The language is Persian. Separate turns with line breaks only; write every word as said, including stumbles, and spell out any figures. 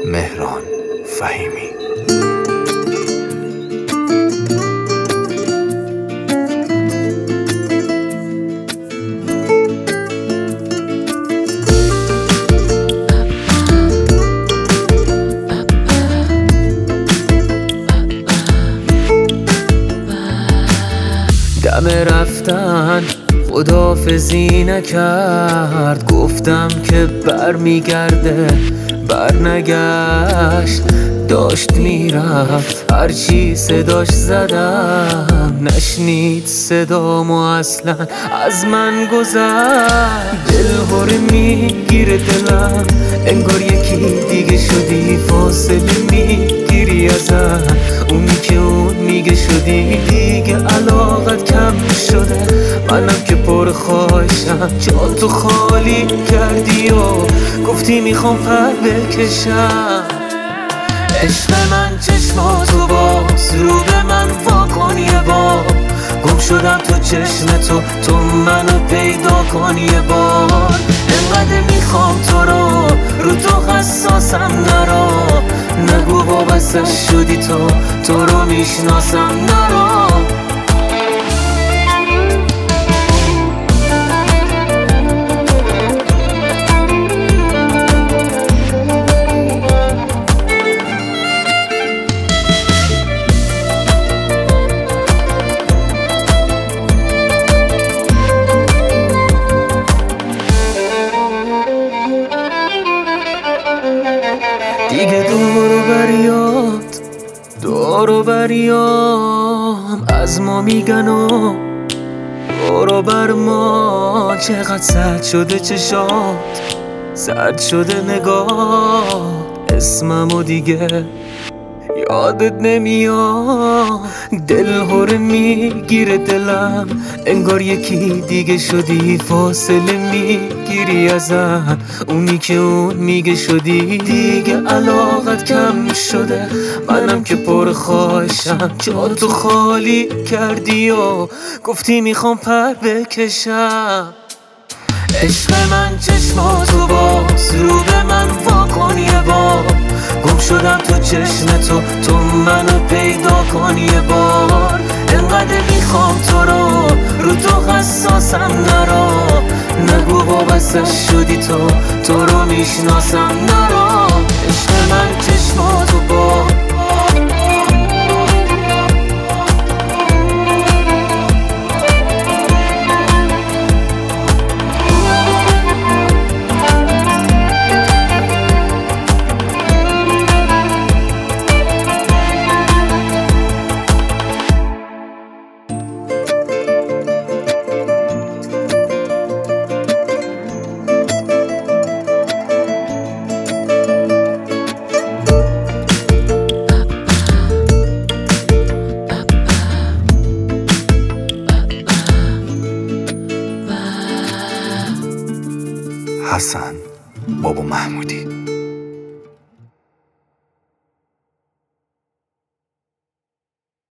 مهران فهیمی.
دم رفتن خداحافظی نکرد، گفتم که بر میگرده، بر نگشت، داشت میرفت. هرچی صداش زدم نشنید صدامو، اصلا از من گذشت. دل هره میگیره دلم، انگار یکی دیگه شدی، فاصله میگیری ازم. اونی که اون میگه شدی دیگه، علاقت کم شده. منم که پر خواهشم، جا تو خالی کردی و گفتی میخوام پر بکشم. عشق من چشماتو باز، رو به من واکن یه بار. گم شدم تو چشم تو، تو منو پیدا کن یه بار. انقدر میخوام تو رو، رو تو حساسم نرا. نگو وابسته شدی تو، تو رو میشناسم نرا. دیگه دورو بریات دورو بریام از ما میگن و دورو بر ما. چقدر سرد شده چشات، سرد شده نگاه، اسممو دیگه یادت نمیاد. دل هره میگیره دلم، انگار یکی دیگه شدی، فاصله میگیری ازم. اونی که اون میگه شدی دیگه، علاقت کم شده. منم که پر خواهشم، جا تو خالی کردی و گفتی میخوام پر بکشم. عشق من چشماتو باز، رو به من واکن یه بار. گم شدم تو چشم تو، تو منو پیدا کن یه بار. انقدر میخوام تو رو، رو تو حساسم نرا. نگو وابسته شدی تو، تو رو میشناسم نرا. عشق من چشماتو باز.
حسن بابا محمودی.